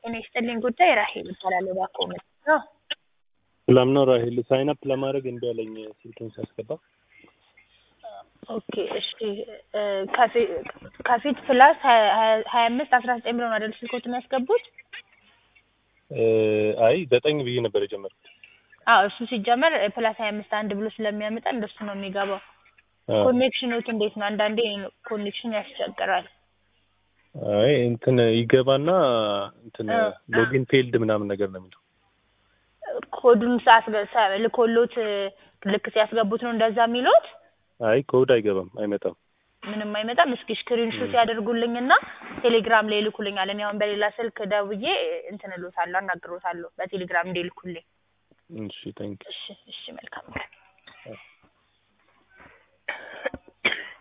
ጤና ይስጥልኝ ጉዳይ ራሄል እባላለሁ ባኮመ ነው። ሰላም ነው ራሄል ሳይን አፕ ለማድረግ እንደ ያለኝ ስልኬን ሳስገባ ኦኬ እሺ ከፊት ፕላስ 25 19 ብሎ ነው አይደል ስልኮት የሚያስገቡት? አይ 9 ብዬ ነበር የጀመርኩት። እሱ ሲጀመር ፕላስ 25 አንድ ብሎ ስለሚያመጣ እንደሱ ነው የሚገባው። ኮኔክሽኑት እንዴት ነው? አንዳንዴ ኮኔክሽን ያስቸግራል። አይ እንትን ይገባና እንትን ሎጊን ፌልድ ምናምን ነገር ነው የሚለው። ኮዱን ልኮሎት ልክ ሲያስገቡት ነው እንደዛ የሚሉት? አይ ኮድ አይገባም አይመጣም። ምንም አይመጣም። እስኪ ስክሪንሾት ያደርጉልኝና ቴሌግራም ላይ ልኩልኛል። እኔ አሁን በሌላ ስልክ ደውዬ እንትን እሉታለሁ አናግሮታለሁ በቴሌግራም እንዲልኩልኝ። እሺ ታንክ እሺ መልካም